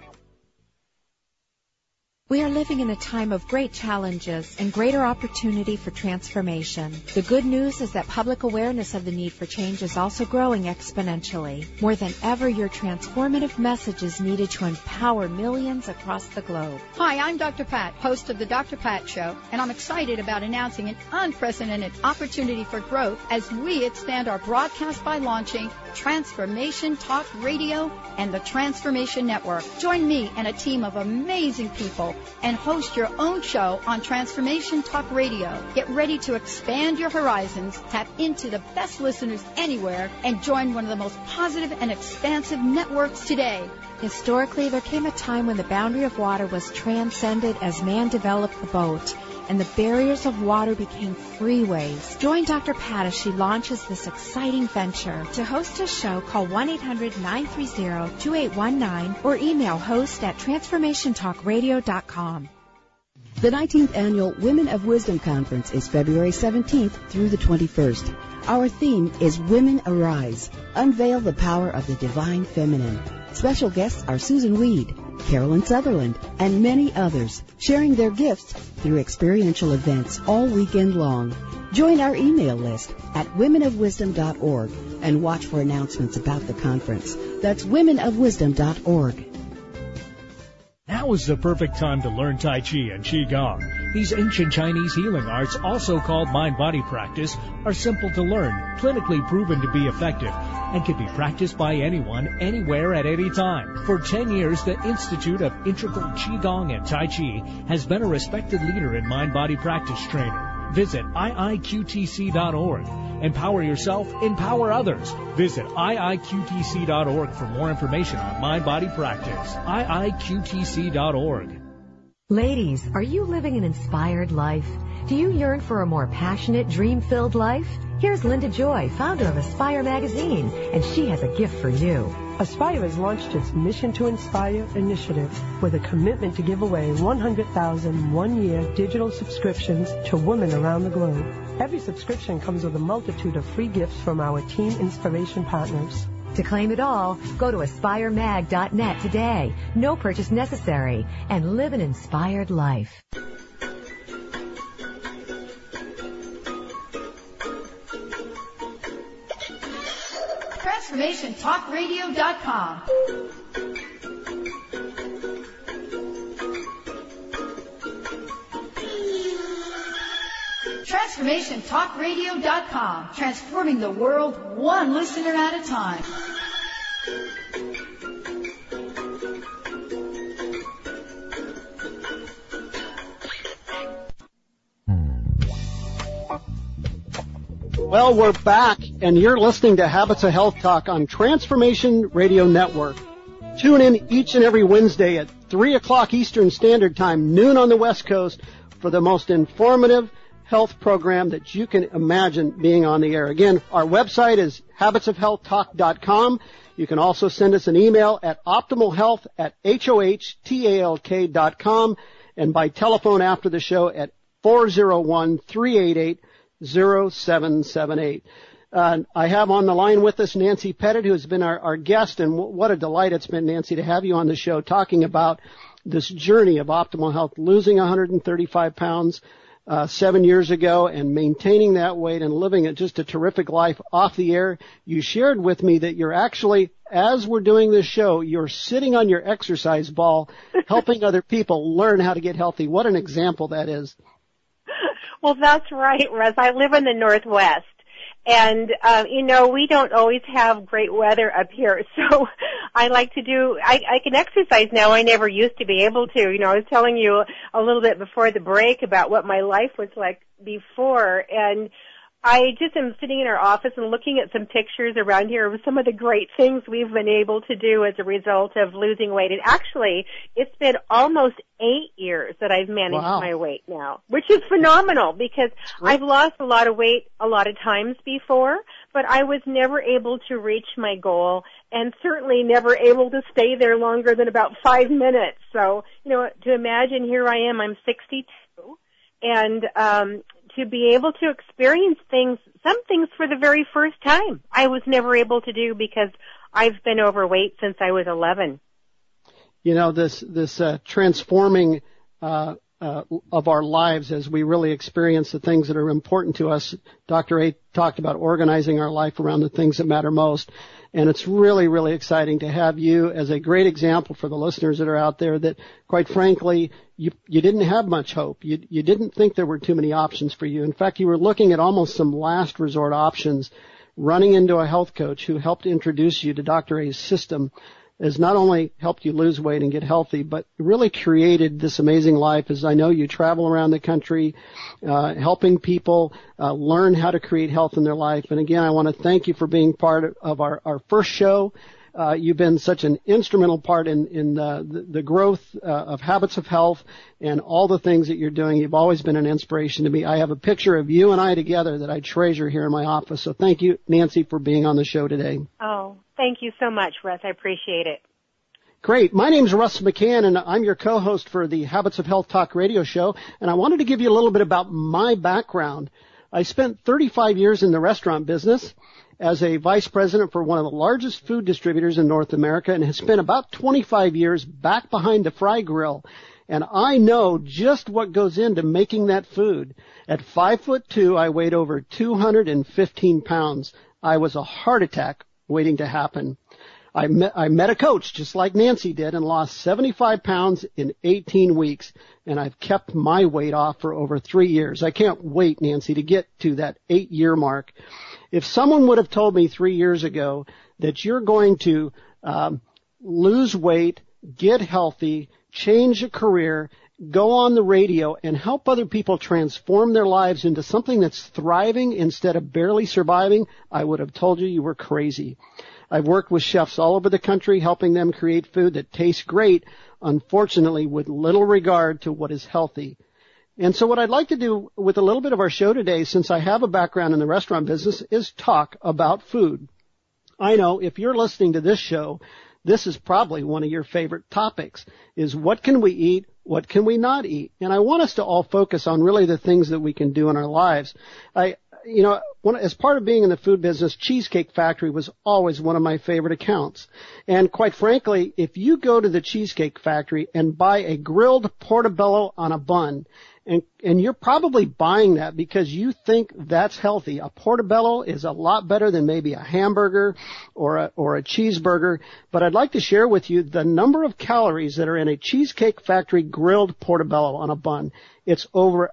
Speaker 5: We are living in a time of great challenges and greater opportunity for transformation. The good news is that public awareness of the need for change is also growing exponentially. More than ever, your transformative message is needed to empower millions across the globe.
Speaker 6: Hi, I'm Dr. Pat, host of the Dr. Pat Show, and I'm excited about announcing an unprecedented opportunity for growth as we expand our broadcast by launching Transformation Talk Radio and the Transformation Network. Join me and a team of amazing people and host your own show on Transformation Talk Radio. Get ready to expand your horizons, tap into the best listeners anywhere, and join one of the most positive and expansive networks today.
Speaker 5: Historically, there came a time when the boundary of water was transcended as man developed the boat, and the barriers of water became freeways. Join Dr. Pat as she launches this exciting venture. To host a show, call 1-800-930-2819 or email host@transformationtalkradio.com.
Speaker 10: The 19th Annual Women of Wisdom Conference is February 17th through the 21st. Our theme is Women Arise, Unveil the Power of the Divine Feminine. Special guests are Susan Weed, Carolyn Sutherland, and many others, sharing their gifts through experiential events all weekend long. Join our email list at womenofwisdom.org and watch for announcements about the conference. That's womenofwisdom.org.
Speaker 4: Now is the perfect time to learn Tai Chi and Qigong. These ancient Chinese healing arts, also called mind-body practice, are simple to learn, clinically proven to be effective, and can be practiced by anyone, anywhere, at any time. For 10 years, the Institute of Integral Qigong and Tai Chi has been a respected leader in mind-body practice training. Visit iiqtc.org. Empower yourself, empower others. Visit iiqtc.org for more information on mind-body practice. iiqtc.org.
Speaker 11: Ladies, are you living an inspired life? Do you yearn for a more passionate, dream-filled life? Here's Linda Joy, founder of Aspire Magazine, and she has a gift for you.
Speaker 12: Aspire has launched its Mission to Inspire initiative with a commitment to give away 100,000 one-year digital subscriptions to women around the globe. Every subscription comes with a multitude of free gifts from our Teen Inspiration partners.
Speaker 11: To claim it all, go to aspiremag.net today. No purchase necessary. And live an inspired life.
Speaker 6: TransformationTalkRadio.com. TransformationTalkRadio.com. Transforming the world one listener at a time.
Speaker 2: Well, we're back, and you're listening to Habits of Health Talk on Transformation Radio Network. Tune in each and every Wednesday at 3 o'clock Eastern Standard Time, noon on the West Coast, for the most informative health program that you can imagine being on the air. Again, our website is habitsofhealthtalk.com. You can also send us an email at optimalhealth@hohtalk.com, and by telephone after the show at 401-388-0778. I have on the line with us Nancy Pettit, who has been our guest, and what a delight it's been, Nancy, to have you on the show talking about this journey of optimal health, losing 135 pounds 7 years ago and maintaining that weight and living just a terrific life off the air. You shared with me that you're actually, as we're doing this show, you're sitting on your exercise ball helping other people learn how to get healthy. What an example that is.
Speaker 9: Well, that's right, Russ. I live in the Northwest. And, we don't always have great weather up here. So I like to I can exercise now. I never used to be able to. I was telling you a little bit before the break about what my life was like before. And I just am sitting in our office and looking at some pictures around here of some of the great things we've been able to do as a result of losing weight. And actually, it's been almost 8 years that I've managed my weight now, which is phenomenal because I've lost a lot of weight a lot of times before, but I was never able to reach my goal and certainly never able to stay there longer than about 5 minutes. So, to imagine here I am, I'm 62, and to be able to experience some things for the very first time I was never able to do because I've been overweight since I was 11. This transforming of our lives as we really experience the things that are important to us. Dr. A talked about organizing our life around the things that matter most. And it's really, really exciting to have you as a great example for the listeners that are out there that, quite frankly, you didn't have much hope. You didn't think there were too many options for you. In fact, you were looking at almost some last resort options. Running into a health coach who helped introduce you to Dr. A's system has not only helped you lose weight and get healthy, but really created this amazing life. As I know, you travel around the country helping people learn how to create health in their life. And again, I want to thank you for being part of our first show. You've been such an instrumental part in the growth of Habits of Health and all the things that you're doing. You've always been an inspiration to me. I have a picture of you and I together that I treasure here in my office. So thank you, Nancy, for being on the show today. Oh, thank you so much, Russ. I appreciate it.
Speaker 2: Great. My name's Russ McCann, and I'm your co-host for the Habits of Health Talk radio show. And I wanted to give you a little bit about my background. I spent 35 years in the restaurant business as a vice president for one of the largest food distributors in North America, and has spent about 25 years back behind the fry grill. and I know just what goes into making that food. At 5'2", I weighed over 215 pounds. I was a heart attack waiting to happen. I met a coach just like Nancy did and lost 75 pounds in 18 weeks, and I've kept my weight off for over 3 years. I can't wait, Nancy, to get to that 8-year mark. If someone would have told me 3 years ago that you're going to lose weight, get healthy, change a career, go on the radio, and help other people transform their lives into something that's thriving instead of barely surviving, I would have told you were crazy. I've worked with chefs all over the country, helping them create food that tastes great, unfortunately with little regard to what is healthy. And so what I'd like to do with a little bit of our show today, since I have a background in the restaurant business, is talk about food. I know if you're listening to this show, this is probably one of your favorite topics, is what can we eat, what can we not eat? And I want us to all focus on really the things that we can do in our lives. As part of being in the food business, Cheesecake Factory was always one of my favorite accounts. And quite frankly, if you go to the Cheesecake Factory and buy a grilled portobello on a bun, and you're probably buying that because you think that's healthy. A portobello is a lot better than maybe a hamburger or a cheeseburger. But I'd like to share with you the number of calories that are in a Cheesecake Factory grilled portobello on a bun. It's over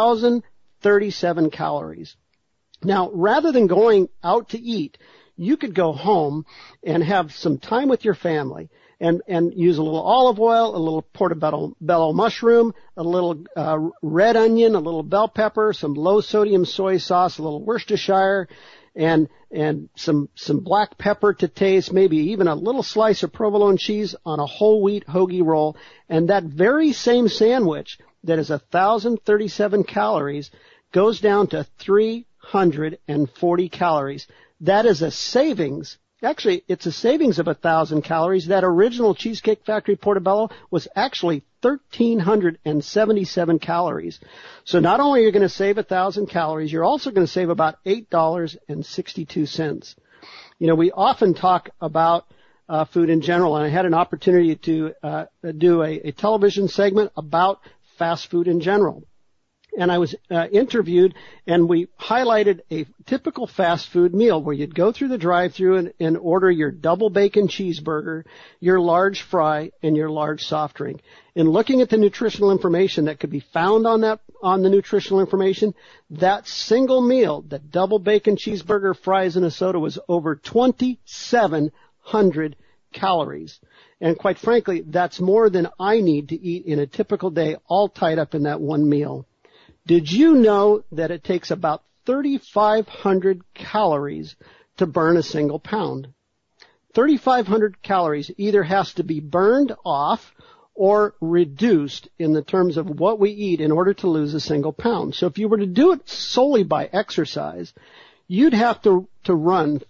Speaker 2: 1,037 calories. Now, rather than going out to eat, you could go home and have some time with your family and use a little olive oil, a little portobello mushroom, a little red onion, a little bell pepper, some low sodium soy sauce, a little Worcestershire, and some black pepper to taste, maybe even a little slice of provolone cheese on a whole wheat hoagie roll. And that very same sandwich that is 1,037 calories goes down to 340 calories. That is a savings. Actually, it's a savings of 1,000 calories. That original Cheesecake Factory portobello was actually 1,377 calories. So not only are you going to save 1,000 calories, you're also going to save about $8.62. You know, we often talk about food in general, and I had an opportunity to do a television segment about fast food in general. And I was interviewed, and we highlighted a typical fast food meal where you'd go through the drive-thru and order your double bacon cheeseburger, your large fry, and your large soft drink. In looking at the nutritional information that could be found on the nutritional information, that single meal, the double bacon cheeseburger, fries, and a soda, was over 2,700 calories. And quite frankly, that's more than I need to eat in a typical day, all tied up in that one meal. Did you know that it takes about 3,500 calories to burn a single pound? 3,500 calories either has to be burned off or reduced in the terms of what we eat in order to lose a single pound. So if you were to do it solely by exercise, you'd have to run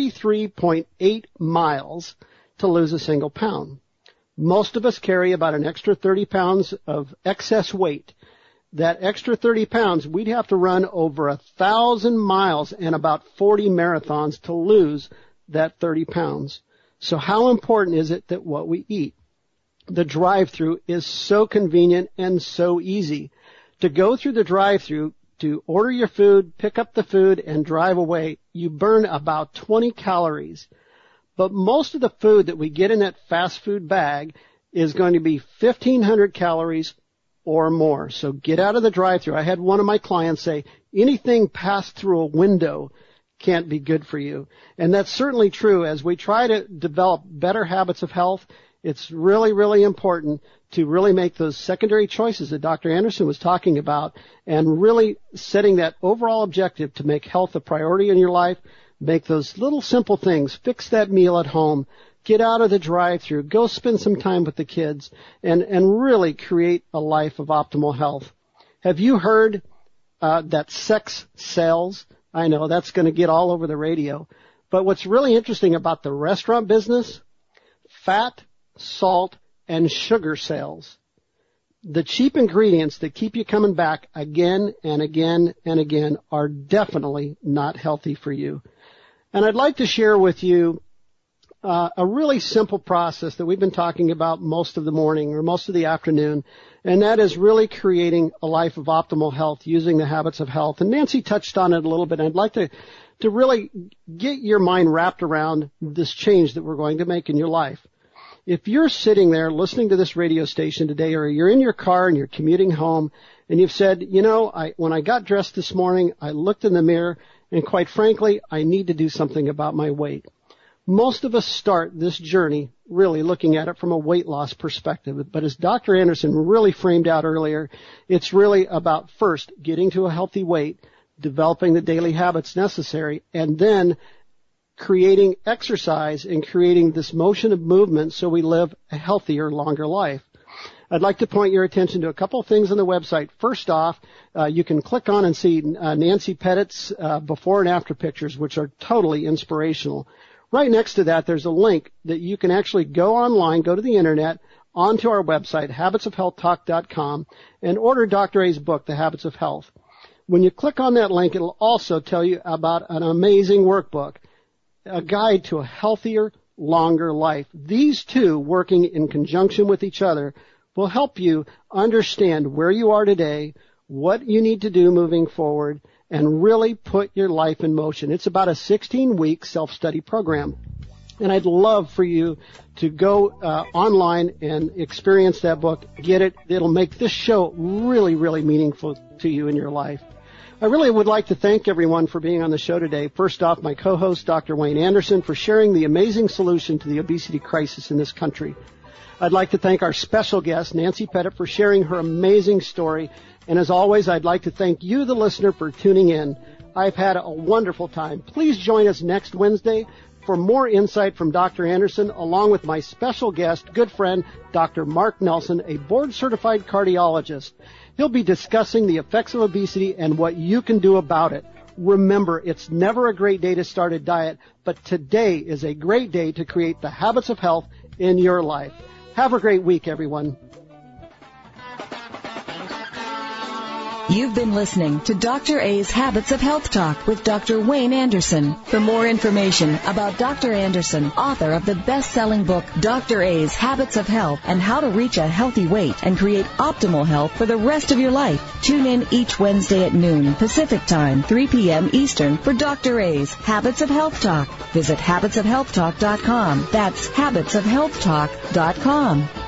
Speaker 2: 33.8 miles to lose a single pound. Most of us carry about an extra 30 pounds of excess weight. That extra 30 pounds, we'd have to run over 1,000 miles and about 40 marathons to lose that 30 pounds. So how important is it that what we eat? The drive-thru is so convenient and so easy. To go through the drive-thru, to order your food, pick up the food, and drive away, you burn about 20 calories. But most of the food that we get in that fast food bag is going to be 1,500 calories or more. So get out of the drive-thru. I had one of my clients say, anything passed through a window can't be good for you. And that's certainly true. As we try to develop better habits of health, it's really, really important to really make those secondary choices that Dr. Anderson was talking about and really setting that overall objective to make health a priority in your life. Make those little simple things. Fix that meal at home. Get out of the drive-thru, go spend some time with the kids, and really create a life of optimal health. Have you heard that sex sells? I know that's going to get all over the radio. But what's really interesting about the restaurant business, fat, salt, and sugar sales. The cheap ingredients that keep you coming back again and again and again are definitely not healthy for you. And I'd like to share with you a really simple process that we've been talking about most of the morning or most of the afternoon, and that is really creating a life of optimal health using the habits of health. And Nancy touched on it a little bit. I'd like to really get your mind wrapped around this change that we're going to make in your life. If you're sitting there listening to this radio station today, or you're in your car and you're commuting home, and you've said, when I got dressed this morning, I looked in the mirror, and quite frankly, I need to do something about my weight. Most of us start this journey really looking at it from a weight loss perspective. But as Dr. Anderson really framed out earlier, it's really about first getting to a healthy weight, developing the daily habits necessary, and then creating exercise and creating this motion of movement so we live a healthier, longer life. I'd like to point your attention to a couple of things on the website. First off, you can click on and see Nancy Pettit's before and after pictures, which are totally inspirational. Right next to that, there's a link that you can actually go online, go to the internet, onto our website, habitsofhealthtalk.com, and order Dr. A's book, The Habits of Health. When you click on that link, it'll also tell you about an amazing workbook, a guide to a healthier, longer life. These two, working in conjunction with each other, will help you understand where you are today, what you need to do moving forward, and really put your life in motion. It's about a 16-week self-study program. And I'd love for you to go online and experience that book, get it. It'll make this show really, really meaningful to you in your life. I really would like to thank everyone for being on the show today. First off, my co-host, Dr. Wayne Anderson, for sharing the amazing solution to the obesity crisis in this country. I'd like to thank our special guest, Nancy Pettit, for sharing her amazing story. And as always, I'd like to thank you, the listener, for tuning in. I've had a wonderful time. Please join us next Wednesday for more insight from Dr. Anderson, along with my special guest, good friend, Dr. Mark Nelson, a board-certified cardiologist. He'll be discussing the effects of obesity and what you can do about it. Remember, it's never a great day to start a diet, but today is a great day to create the habits of health in your life. Have a great week, everyone.
Speaker 1: You've been listening to Dr. A's Habits of Health Talk with Dr. Wayne Anderson. For more information about Dr. Anderson, author of the best-selling book, Dr. A's Habits of Health and How to Reach a Healthy Weight and Create Optimal Health for the Rest of Your Life, tune in each Wednesday at noon Pacific Time, 3 p.m. Eastern for Dr. A's Habits of Health Talk. Visit habitsofhealthtalk.com. That's habitsofhealthtalk.com.